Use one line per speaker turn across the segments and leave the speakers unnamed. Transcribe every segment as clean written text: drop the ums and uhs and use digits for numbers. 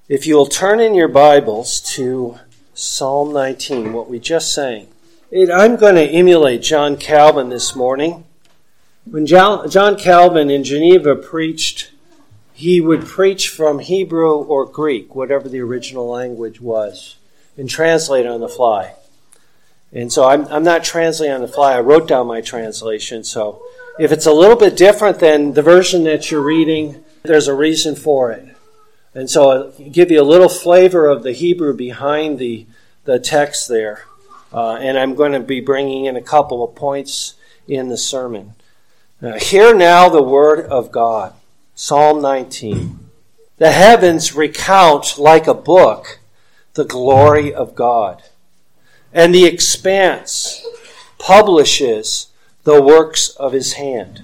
If you'll turn in your Bibles to Psalm 19, what we just sang. I'm going to emulate John Calvin this morning. When John Calvin in Geneva preached, he would preach from Hebrew or Greek, whatever the original language was, and translate on the fly. And so I'm not translating on the fly. I wrote down my translation. So if it's a little bit different than the version that you're reading, there's a reason for it. And so I'll give you a little flavor of the Hebrew behind the text there. And I'm going to be bringing in a couple of points in the sermon. Hear now the word of God. Psalm 19. The heavens recount like a book the glory of God, and the expanse publishes the works of his hand.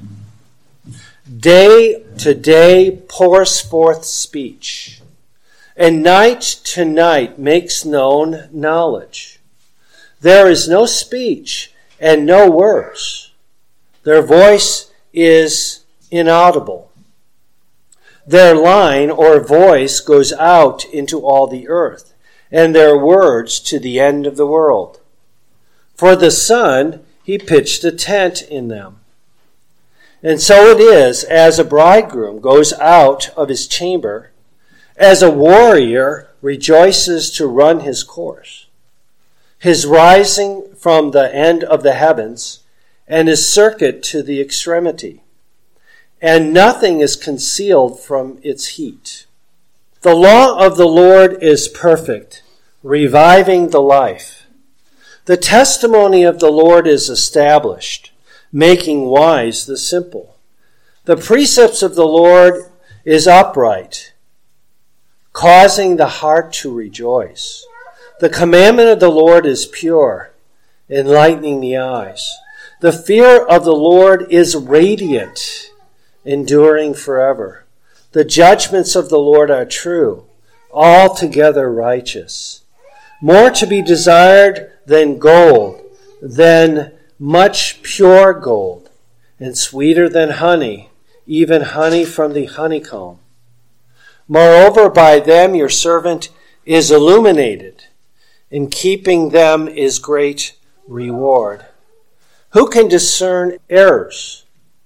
Day to day pours forth speech, and night to night makes known knowledge. There is no speech and no words. Their voice is inaudible. Their line or voice goes out into all the earth, and their words to the end of the world. For the sun, he pitched a tent in them. And so it is, as a bridegroom goes out of his chamber, as a warrior rejoices to run his course. His rising from the end of the heavens, and his circuit to the extremity. And nothing is concealed from its heat. The law of the Lord is perfect, reviving the life. The testimony of the Lord is established, making wise the simple. The precepts of the Lord is upright, causing the heart to rejoice. The commandment of the Lord is pure, enlightening the eyes. The fear of the Lord is radiant, enduring forever. The judgments of the Lord are true, altogether righteous. More to be desired than gold, than much pure gold, and sweeter than honey, even honey from the honeycomb. Moreover, by them your servant is illuminated. In keeping them is great reward. Who can discern errors?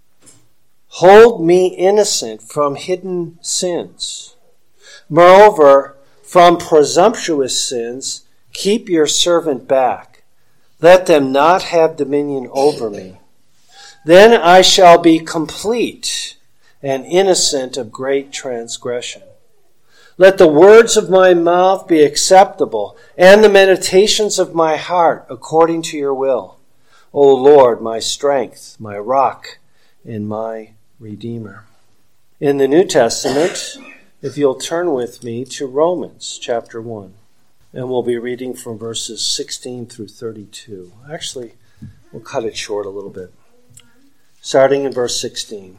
Hold me innocent from hidden sins. Moreover, from presumptuous sins, keep your servant back. Let them not have dominion over me. Then I shall be complete and innocent of great transgression. Let the words of my mouth be acceptable, and the meditations of my heart according to your will. O Lord, my strength, my rock, and my Redeemer. In the New Testament, if you'll turn with me to Romans chapter 1, and we'll be reading from verses 16 through 32. Actually, we'll cut it short a little bit. Starting in verse 16.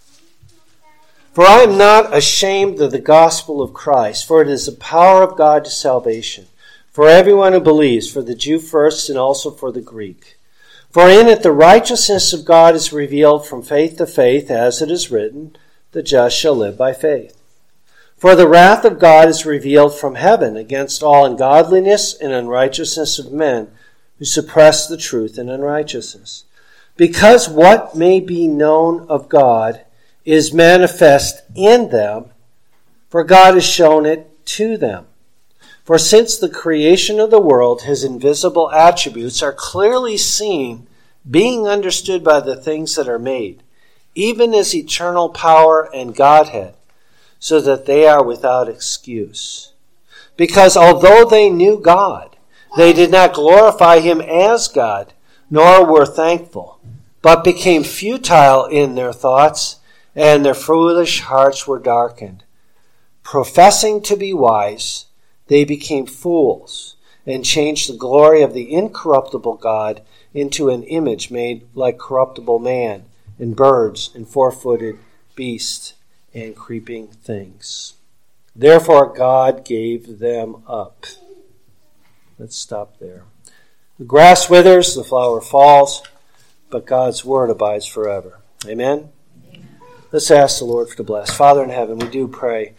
For I am not ashamed of the gospel of Christ, for it is the power of God to salvation, for everyone who believes, for the Jew first and also for the Greek. For in it the righteousness of God is revealed from faith to faith, as it is written, the just shall live by faith. For the wrath of God is revealed from heaven against all ungodliness and unrighteousness of men who suppress the truth in unrighteousness. Because what may be known of God is manifest in them, for God has shown it to them. For since the creation of the world, his invisible attributes are clearly seen, being understood by the things that are made, even his eternal power and Godhead, so that they are without excuse. Because although they knew God, they did not glorify him as God, nor were thankful, but became futile in their thoughts, and their foolish hearts were darkened. Professing to be wise, they became fools, and changed the glory of the incorruptible God into an image made like corruptible man, and birds, and four-footed beasts, and creeping things. Therefore God gave them up. Let's stop there. The grass withers, the flower falls, but God's word abides forever. Amen? Let's ask the Lord to bless. Father in heaven, we do pray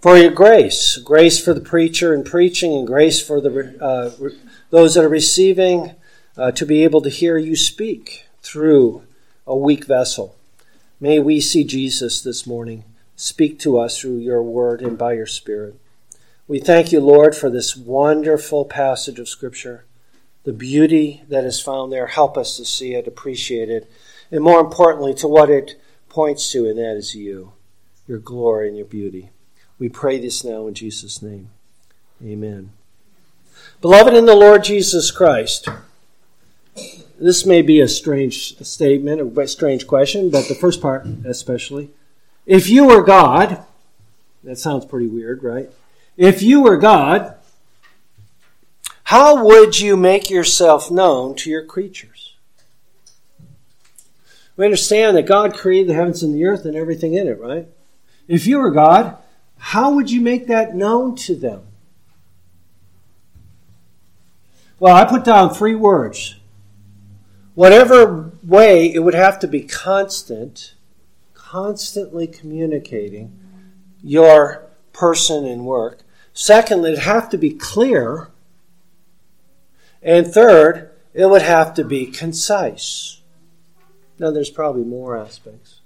for your grace for the preacher and preaching, and grace for those that are receiving, to be able to hear you speak through a weak vessel. May we see Jesus this morning. Speak to us through your word and by your Spirit. We thank you, Lord, for this wonderful passage of Scripture, the beauty that is found there. Help us to see it, appreciate it, and more importantly, to what it points to, and that is you, your glory and your beauty. We pray this now in Jesus' name. Amen. Beloved in the Lord Jesus Christ, this may be a strange statement, a strange question, but the first part especially. If you were God, that sounds pretty weird, right? If you were God, how would you make yourself known to your creatures? We understand that God created the heavens and the earth and everything in it, right? If you were God, how would you make that known to them? Well, I put down 3 words. Whatever way, it would have to be constantly communicating your person and work. Secondly, it'd have to be clear. And third, it would have to be concise. Now, there's probably more aspects.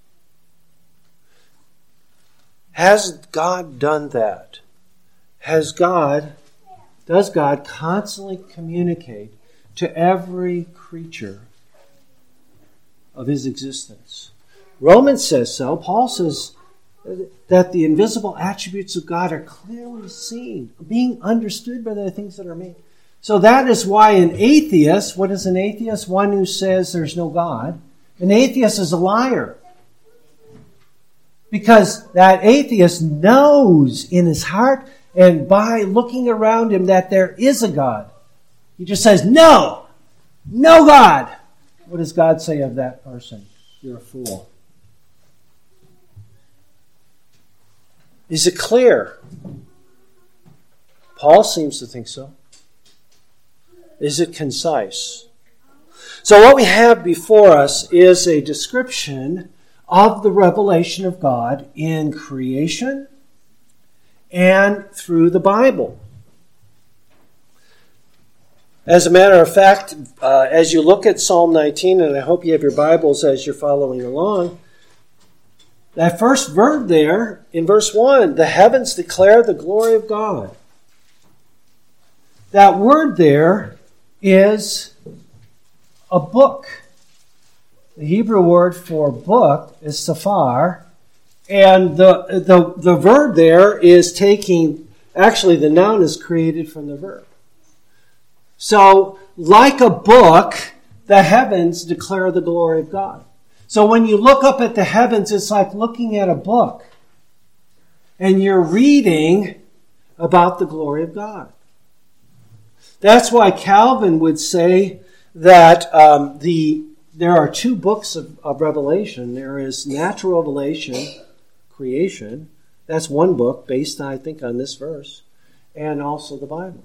Has God done that? Does God constantly communicate to every creature of his existence? Romans says so. Paul says that the invisible attributes of God are clearly seen, being understood by the things that are made. So that is why an atheist, what is an atheist? One who says there's no God. An atheist is a liar. Because that atheist knows in his heart and by looking around him that there is a God. He just says, no God. What does God say of that person? You're a fool. Is it clear? Paul seems to think so. Is it concise? So what we have before us is a description of the revelation of God in creation and through the Bible. As a matter of fact, as you look at Psalm 19, and I hope you have your Bibles as you're following along, that first verb there in verse 1, the heavens declare the glory of God. That word there is a book. The Hebrew word for book is safar, and the verb there is actually the noun is created from the verb. So, like a book, the heavens declare the glory of God. So when you look up at the heavens, it's like looking at a book, and you're reading about the glory of God. That's why Calvin would say that there are 2 books of Revelation. There is natural revelation, creation. That's one book based, I think, on this verse. And also the Bible.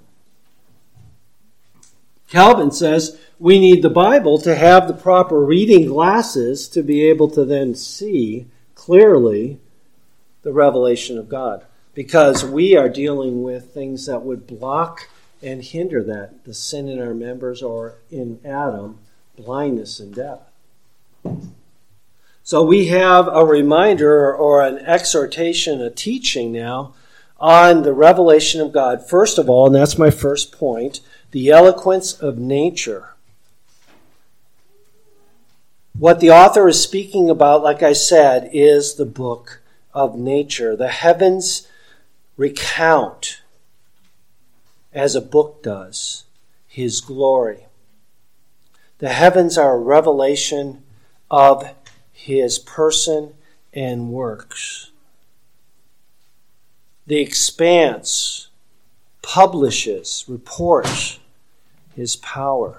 Calvin says we need the Bible to have the proper reading glasses to be able to then see clearly the revelation of God. Because we are dealing with things that would block and hinder that. The sin in our members, or in Adam, blindness and death. So we have a reminder or an exhortation, a teaching now on the revelation of God. First of all, and that's my first point, the eloquence of nature. What the author is speaking about, like I said, is the book of nature. The heavens recount, as a book does, his glory. The heavens are a revelation of his person and works. The expanse publishes, reports his power.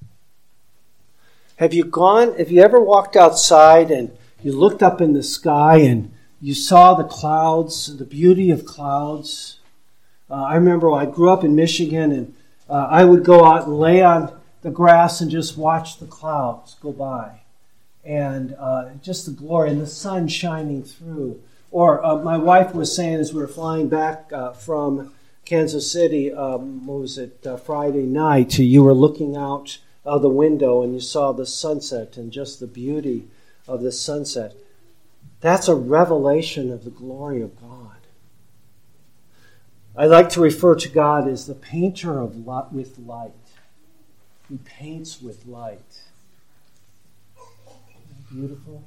Have you ever walked outside and you looked up in the sky and you saw the clouds, the beauty of clouds? I remember I grew up in Michigan, and I would go out and lay on the grass and just watch the clouds go by. And just the glory and the sun shining through. my wife was saying as we were flying back from Kansas City, Friday night, you were looking out of the window and you saw the sunset and just the beauty of the sunset. That's a revelation of the glory of God. I like to refer to God as the painter with light. He paints with light. Beautiful.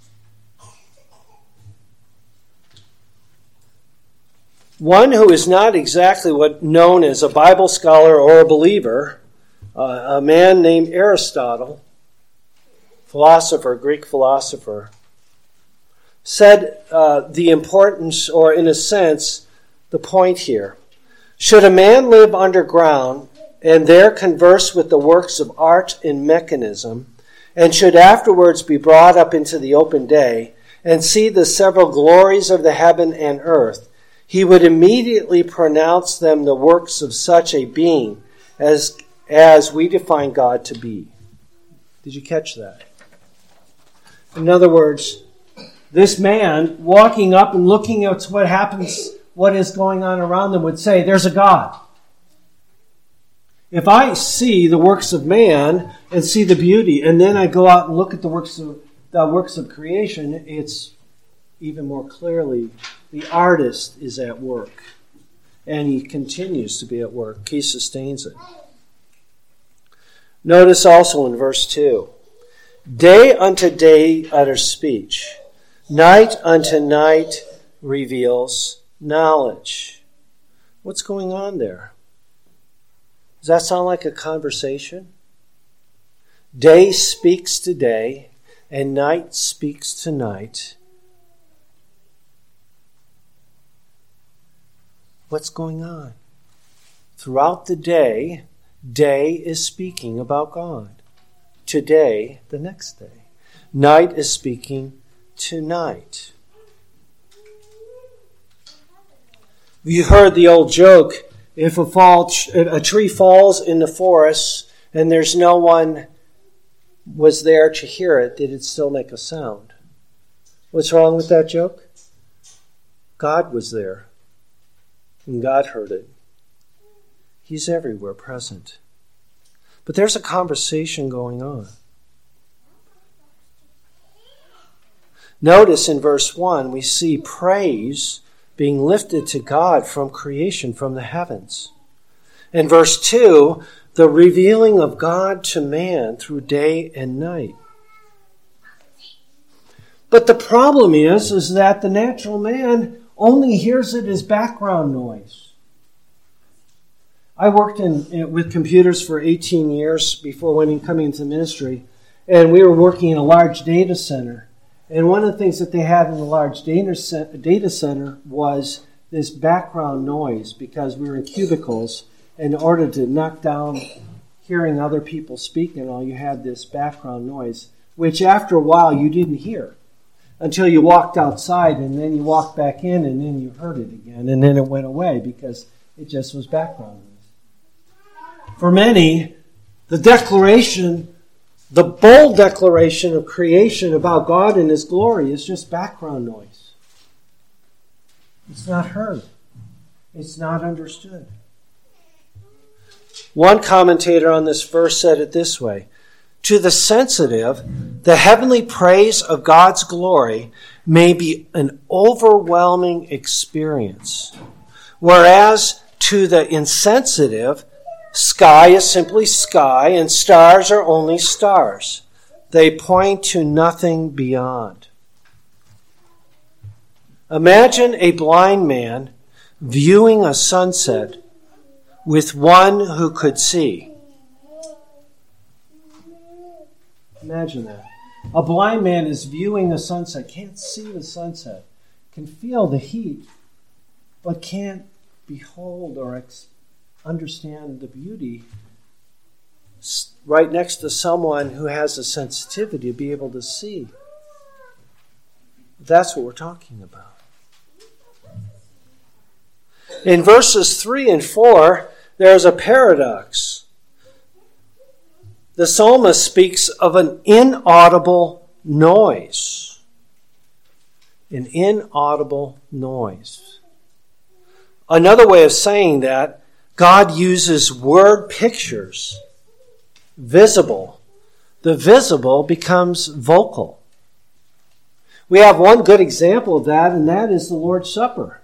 One who is not exactly known as a Bible scholar or a believer, a man named Aristotle, Greek philosopher, said the importance, or in a sense, the point here. Should a man live underground and there converse with the works of art and mechanism, and should afterwards be brought up into the open day and see the several glories of the heaven and earth, he would immediately pronounce them the works of such a being as we define God to be. Did you catch that? In other words, this man walking up and looking at what is going on around them would say, there's a God. If I see the works of man and see the beauty, and then I go out and look at the works of creation, it's even more clearly the artist is at work. And he continues to be at work. He sustains it. Notice also in verse 2, day unto day utters speech, night unto night reveals knowledge. What's going on there? Does that sound like a conversation? Day speaks to day, and night speaks to night. What's going on? Throughout the day is speaking about God. Today, the next day. Night is speaking to night. You heard the old joke, if a tree falls in the forest and there's no one was there to hear it, did it still make a sound? What's wrong with that joke? God was there, and God heard it. He's everywhere present. But there's a conversation going on. Notice in verse 1, we see praise being lifted to God from creation, from the heavens. In verse 2, the revealing of God to man through day and night. But the problem is that the natural man only hears it as background noise. I worked with computers for 18 years before coming into ministry, and we were working in a large data center. And one of the things that they had in the large data center was this background noise, because we were in cubicles. In order to knock down hearing other people speak and all, you had this background noise, which after a while you didn't hear until you walked outside, and then you walked back in, and then you heard it again, and then it went away because it just was background noise. For many, the bold declaration of creation about God and His glory is just background noise. It's not heard. It's not understood. One commentator on this verse said it this way: to the sensitive, the heavenly praise of God's glory may be an overwhelming experience, whereas to the insensitive, sky is simply sky, and stars are only stars. They point to nothing beyond. Imagine a blind man viewing a sunset with one who could see. Imagine that. A blind man is viewing the sunset, can't see the sunset, can feel the heat, but can't behold or understand the beauty right next to someone who has a sensitivity to be able to see. That's what we're talking about. In verses 3 and 4, there's a paradox. The psalmist speaks of an inaudible noise. an inaudible noise. Another way of saying that, God uses word pictures, visible. The visible becomes vocal. We have one good example of that, and that is the Lord's Supper.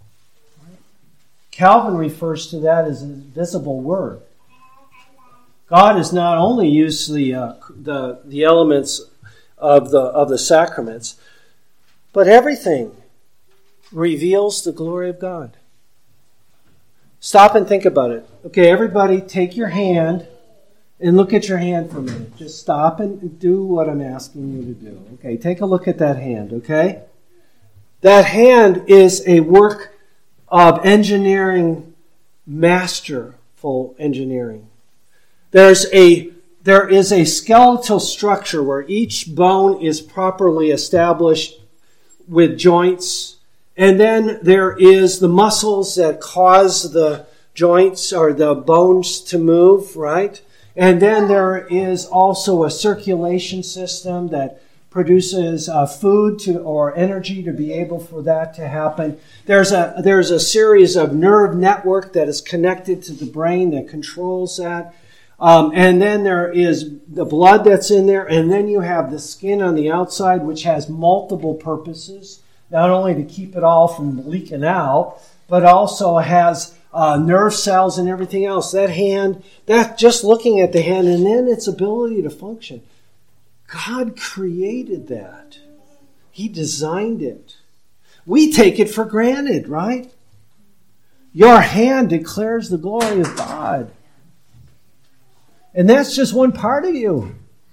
Calvin refers to that as a visible word. God has not only used the elements of the sacraments, but everything reveals the glory of God. Stop and think about it. Okay, everybody take your hand and look at your hand for a minute. Just stop and do what I'm asking you to do. Okay, take a look at that hand, okay? That hand is a work of engineering, masterful engineering. There is a skeletal structure where each bone is properly established with joints, and then there is the muscles that cause the joints or the bones to move, right? And then there is also a circulation system that produces food or energy to be able for that to happen. There's a series of nerve network that is connected to the brain that controls that. And then there is the blood that's in there, and then you have the skin on the outside, which has multiple purposes, not only to keep it all from leaking out, but also has nerve cells and everything else. That hand, that just looking at the hand, and then its ability to function. God created that. He designed it. We take it for granted, right? Your hand declares the glory of God. And that's just one part of you.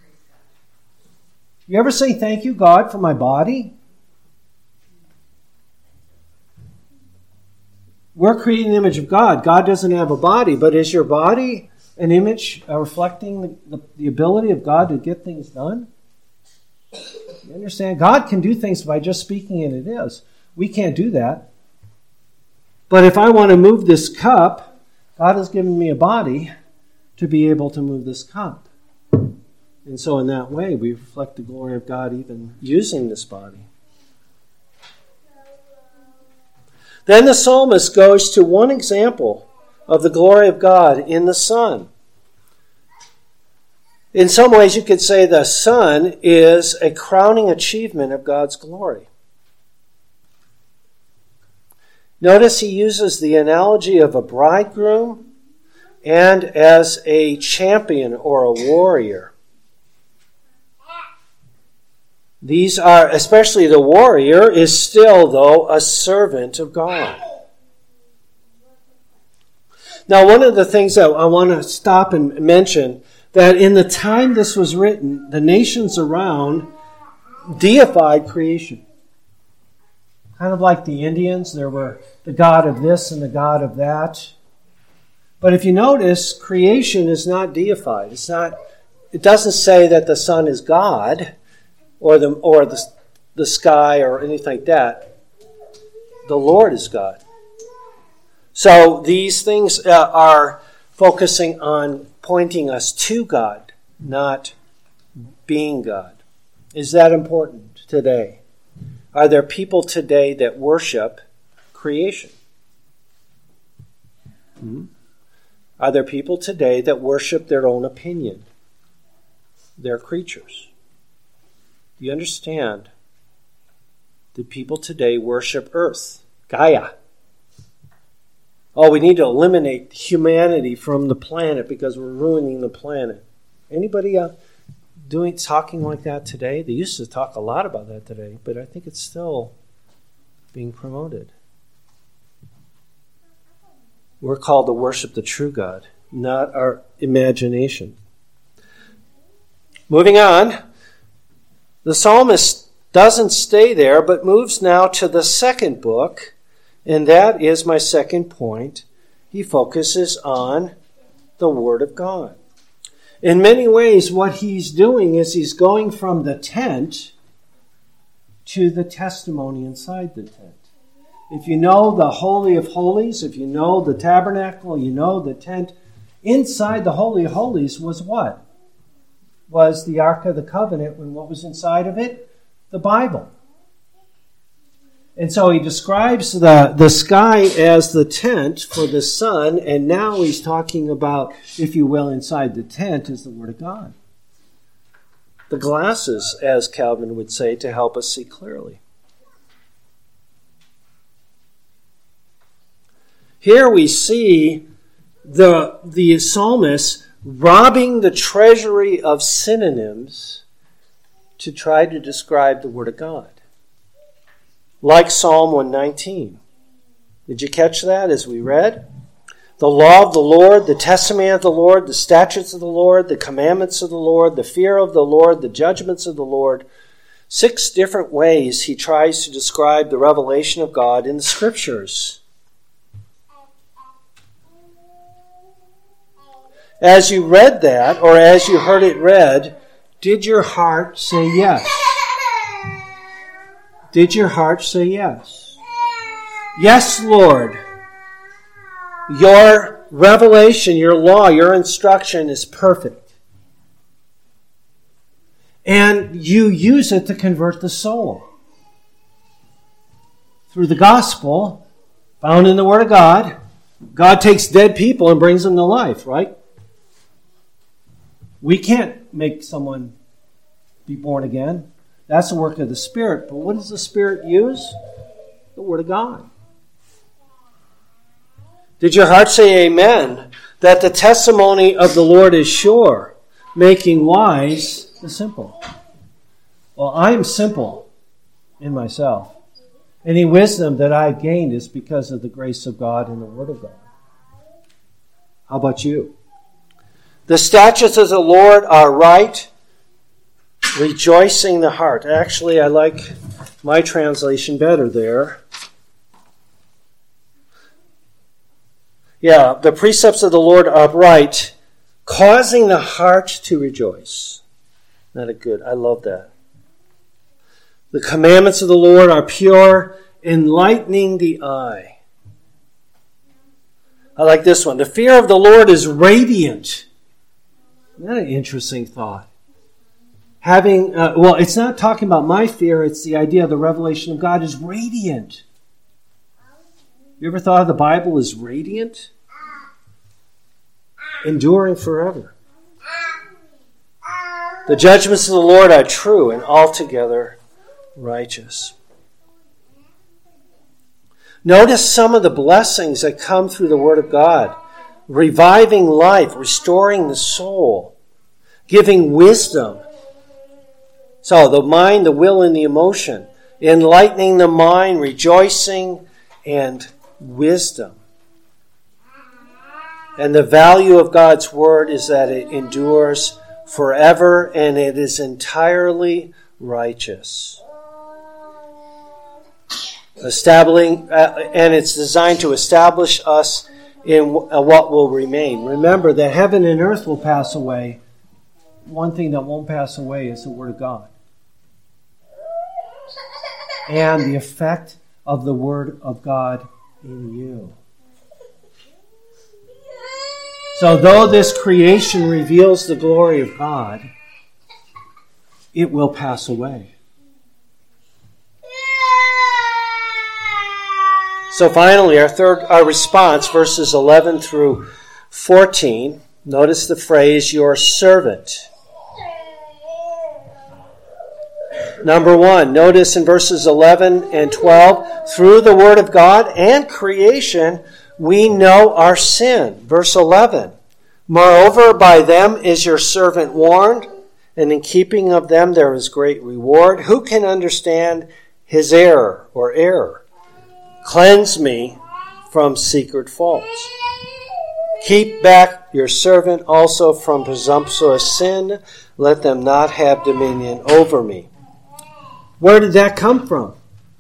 You ever say, thank you, God, for my body? We're creating the image of God. God doesn't have a body, but is your body an image reflecting the ability of God to get things done? You understand? God can do things by just speaking and it is. We can't do that. But if I want to move this cup, God has given me a body to be able to move this cup. And so in that way, we reflect the glory of God even using this body. Then the psalmist goes to one example of the glory of God in the Son. In some ways, you could say the Son is a crowning achievement of God's glory. Notice he uses the analogy of a bridegroom and as a champion or a warrior. These are, especially the warrior, is still, though, a servant of God. Now, one of the things that I want to stop and mention, that in the time this was written, the nations around deified creation. Kind of like the Indians, there were the god of this and the god of that. But if you notice, creation is not deified. It doesn't say that the sun is God or the sky or anything like that. The Lord is God. So these things are focusing on pointing us to God, not being God. Is that important today? Are there people today that worship creation? Are there people today that worship their own opinion? Their creatures? Do you understand? Do people today worship Earth? Gaia? Oh, we need to eliminate humanity from the planet because we're ruining the planet. Anybody talking like that today? They used to talk a lot about that today, but I think it's still being promoted. We're called to worship the true God, not our imagination. Moving on, the psalmist doesn't stay there, but moves now to the second book, and that is my second point. He focuses on the Word of God. In many ways, what he's doing is he's going from the tent to the testimony inside the tent. If you know the Holy of Holies, if you know the tabernacle, you know the tent, inside the Holy of Holies was what? Was the Ark of the Covenant, and what was inside of it? The Bible. And so he describes the sky as the tent for the sun, and now he's talking about, if you will, inside the tent is the Word of God. The glasses, as Calvin would say, to help us see clearly. Here we see the psalmist robbing the treasury of synonyms to try to describe the Word of God. Like Psalm 119. Did you catch that as we read? The law of the Lord, the testimony of the Lord, the statutes of the Lord, the commandments of the Lord, the fear of the Lord, the judgments of the Lord. 6 different ways he tries to describe the revelation of God in the Scriptures. As you read that, or as you heard it read, did your heart say yes? Did your heart say yes? Yes, Lord. Your revelation, your law, your instruction is perfect. And you use it to convert the soul. Through the gospel, found in the Word of God, God takes dead people and brings them to life, right? We can't make someone be born again. That's the work of the Spirit. But what does the Spirit use? The Word of God. Did your heart say amen? That the testimony of the Lord is sure, making wise the simple. Well, I am simple in myself. Any wisdom that I've gained is because of the grace of God and the Word of God. How about you? The statutes of the Lord are right, rejoicing the heart. Actually, I like my translation better there. Yeah, the precepts of the Lord are upright, causing the heart to rejoice. Not a good, I love that. The commandments of the Lord are pure, enlightening the eye. I like this one. The fear of the Lord is radiant. Isn't that an interesting thought? It's not talking about my fear, it's the idea of the revelation of God is radiant. You ever thought of the Bible as radiant? Enduring forever. The judgments of the Lord are true and altogether righteous. Notice some of the blessings that come through the Word of God. Reviving life, restoring the soul, giving wisdom. So the mind, the will, and the emotion. Enlightening the mind, rejoicing, and wisdom. And the value of God's Word is that it endures forever and it is entirely righteous. And it's designed to establish us in what will remain. Remember that heaven and earth will pass away. One thing that won't pass away is the Word of God. And the effect of the Word of God in you. So though this creation reveals the glory of God, it will pass away. So finally, our response, verses 11 through 14. Notice the phrase, your servant. Number 1, notice in verses 11 and 12, through the Word of God and creation, we know our sin. Verse 11, moreover, by them is your servant warned, and in keeping of them there is great reward. Who can understand his error or error? Cleanse me from secret faults. Keep back your servant also from presumptuous sin. Let them not have dominion over me. Where did that come from?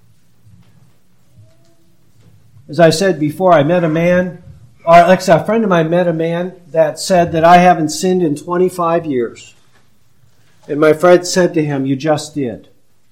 As I said before, I met a man, or like a friend of mine met a man that said that I haven't sinned in 25 years. And my friend said to him, you just did.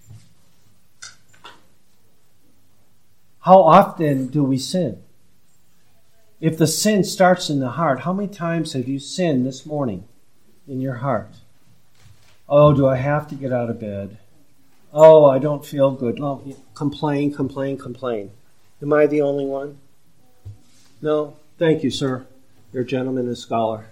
How often do we sin? If the sin starts in the heart, how many times have you sinned this morning in your heart? Oh, do I have to get out of bed? Oh, I don't feel good. Oh, complain. Am I the only one? No? Thank you, sir. You're a gentleman and scholar.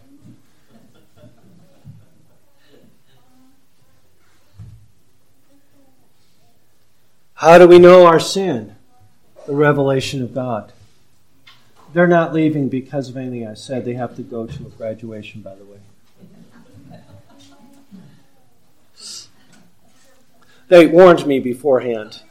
How do we know our sin? The revelation of God. They're not leaving because of anything I said. They have to go to a graduation, by the way. They warned me beforehand.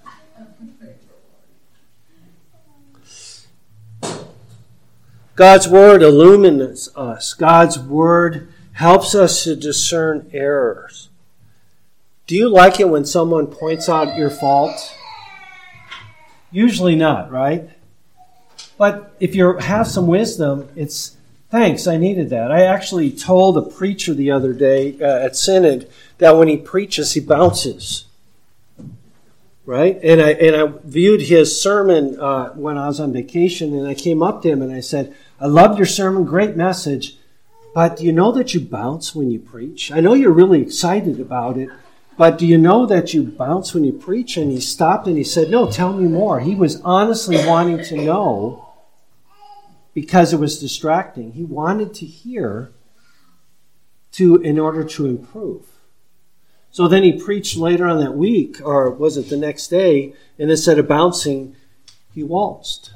God's Word illumines us. God's Word helps us to discern errors. Do you like it when someone points out your fault? Usually not, right? But if you have some wisdom, it's, thanks, I needed that. I actually told a preacher the other day at Synod that when he preaches, he bounces. Right? And I viewed his sermon when I was on vacation, and I came up to him and I said, I loved your sermon, great message, but do you know that you bounce when you preach? I know you're really excited about it, but do you know that you bounce when you preach? And he stopped and he said, no, tell me more. He was honestly wanting to know because it was distracting. He wanted to hear in order to improve. So then he preached later on that week, or was it the next day, and instead of bouncing, he waltzed.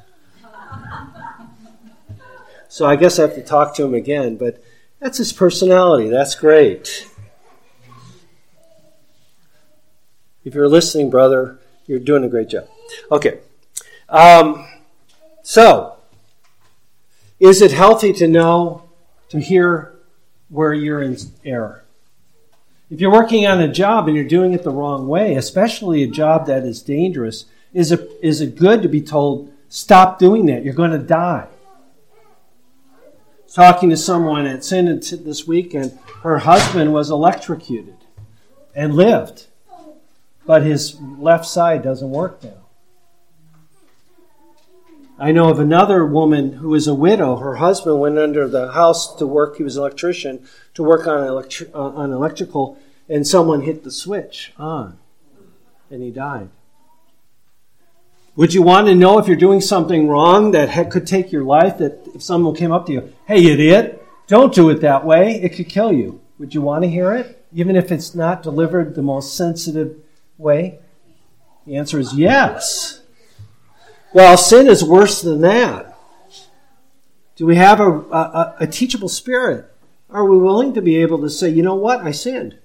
So I guess I have to talk to him again, but that's his personality. That's great. If you're listening, brother, you're doing a great job. Okay. So, is it healthy to hear where you're in error? If you're working on a job and you're doing it the wrong way, especially a job that is dangerous, is it good to be told, stop doing that, you're going to die? Talking to someone at Synod this weekend, her husband was electrocuted and lived, but his left side doesn't work now. I know of another woman who is a widow. Her husband went under the house to work. He was an electrician to work on electrical, and someone hit the switch on, and he died. Would you want to know if you're doing something wrong that could take your life, that if someone came up to you, hey, idiot, don't do it that way, it could kill you? Would you want to hear it, even if it's not delivered the most sensitive way? The answer is yes. Well, sin is worse than that. Do we have a teachable spirit? Are we willing to be able to say, you know what, I sinned.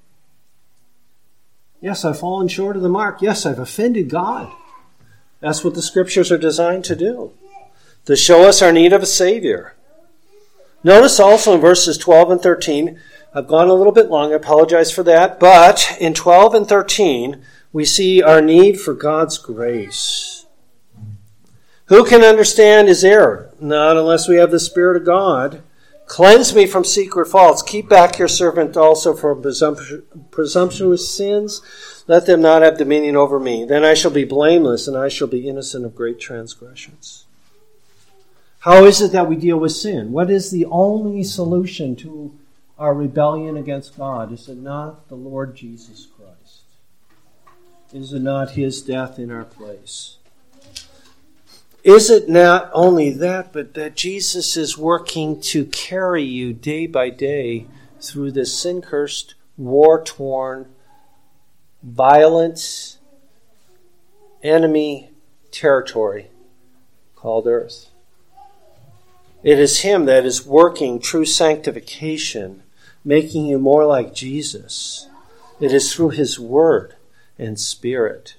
Yes, I've fallen short of the mark. Yes, I've offended God. That's what the Scriptures are designed to do, to show us our need of a Savior. Notice also in verses 12 and 13, I've gone a little bit long, I apologize for that, but in 12 and 13, we see our need for God's grace. Who can understand his error? Not unless we have the Spirit of God. Cleanse me from secret faults. Keep back your servant also from presumptuous sins. Let them not have dominion over me. Then I shall be blameless, and I shall be innocent of great transgressions. How is it that we deal with sin? What is the only solution to our rebellion against God? Is it not the Lord Jesus Christ? Is it not his death in our place? Is it not only that, but that Jesus is working to carry you day by day through this sin-cursed, war-torn, violent, enemy territory called earth? It is him that is working true sanctification, making you more like Jesus. It is through his word and Spirit.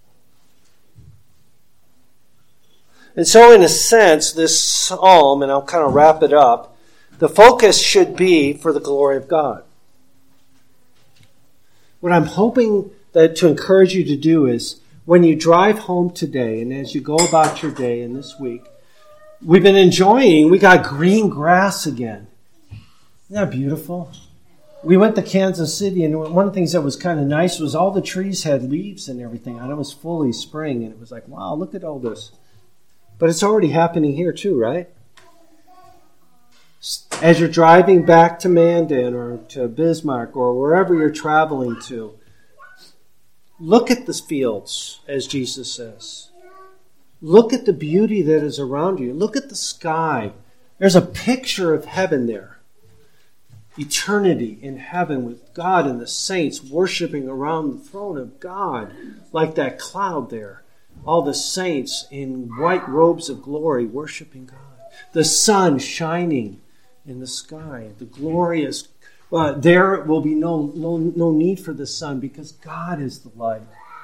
And so in a sense, this psalm, and I'll kind of wrap it up, the focus should be for the glory of God. What I'm hoping that to encourage you to do is, when you drive home today, and as you go about your day and this week, we've been enjoying, we got green grass again. Isn't that beautiful? We went to Kansas City, and one of the things that was kind of nice was all the trees had leaves and everything, and it was fully spring, and it was like, wow, look at all this. But it's already happening here too, right? As you're driving back to Mandan or to Bismarck or wherever you're traveling to, Look at the fields, as Jesus says. Look at the beauty that is around you. Look at the sky. There's a picture of heaven there. Eternity in heaven with God and the saints worshiping around the throne of God, like that cloud there. All the saints in white robes of glory worshiping God. The sun shining in the sky. The glorious. There will be no need for the sun because God is the light.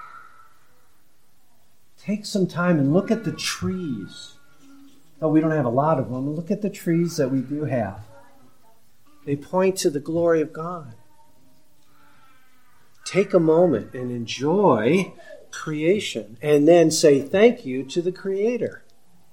Take some time and look at the trees. Though we don't have a lot of them, look at the trees that we do have. They point to the glory of God. Take a moment and enjoy creation and then say thank you to the Creator.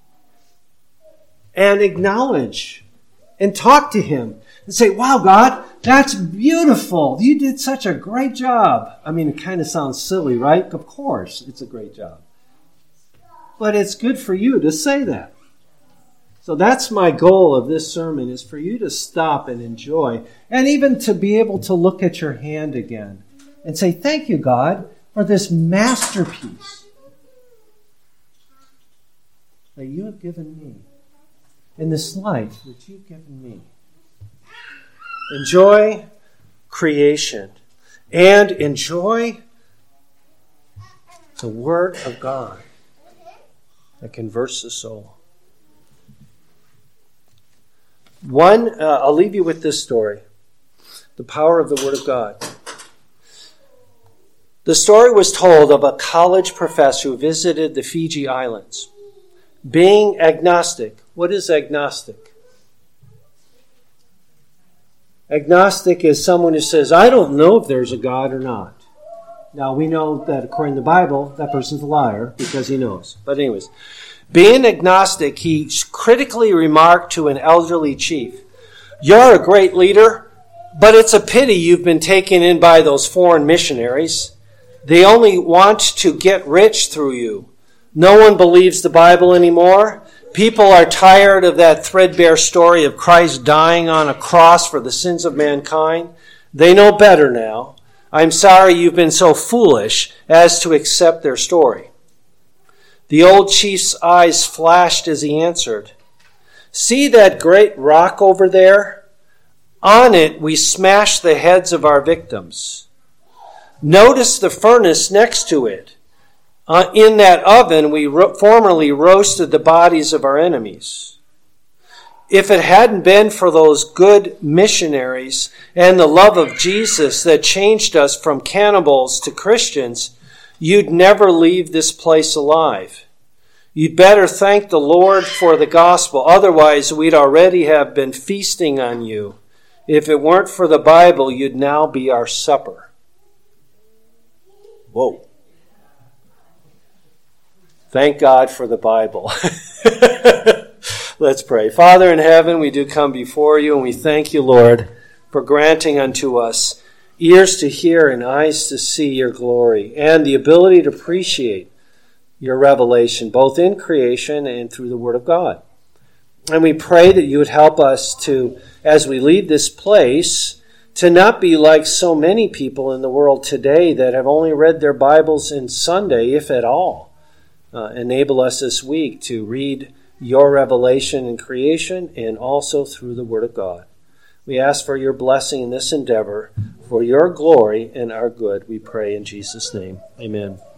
And acknowledge and talk to Him and say, wow, God, that's beautiful. You did such a great job. I mean, it kind of sounds silly, right? Of course, it's a great job. But it's good for you to say that. So that's my goal of this sermon, is for you to stop and enjoy, and even to be able to look at your hand again and say, thank you, God, for this masterpiece that you have given me, in this life that you've given me. Enjoy creation and enjoy the Word of God that converts the soul. I'll leave you with this story. The power of the Word of God. The story was told of a college professor who visited the Fiji Islands. Being agnostic. What is agnostic? Agnostic is someone who says, I don't know if there's a God or not. Now, we know that according to the Bible, that person's a liar because he knows. But anyways, being agnostic, he critically remarked to an elderly chief, you're a great leader, but it's a pity you've been taken in by those foreign missionaries. They only want to get rich through you. No one believes the Bible anymore. People are tired of that threadbare story of Christ dying on a cross for the sins of mankind. They know better now. I'm sorry you've been so foolish as to accept their story. The old chief's eyes flashed as he answered, see that great rock over there? On it we smashed the heads of our victims. Notice the furnace next to it. In that oven we formerly roasted the bodies of our enemies. If it hadn't been for those good missionaries and the love of Jesus that changed us from cannibals to Christians, you'd never leave this place alive. You'd better thank the Lord for the gospel. Otherwise, we'd already have been feasting on you. If it weren't for the Bible, you'd now be our supper. Whoa. Thank God for the Bible. Let's pray. Father in heaven, we do come before you, and we thank you, Lord, for granting unto us ears to hear and eyes to see your glory, and the ability to appreciate your revelation, both in creation and through the Word of God. And we pray that you would help us to, as we leave this place, to not be like so many people in the world today that have only read their Bibles in Sunday, if at all. Enable us this week to read your revelation in creation and also through the Word of God. We ask for your blessing in this endeavor, for your glory and our good, we pray in Jesus' name. Amen.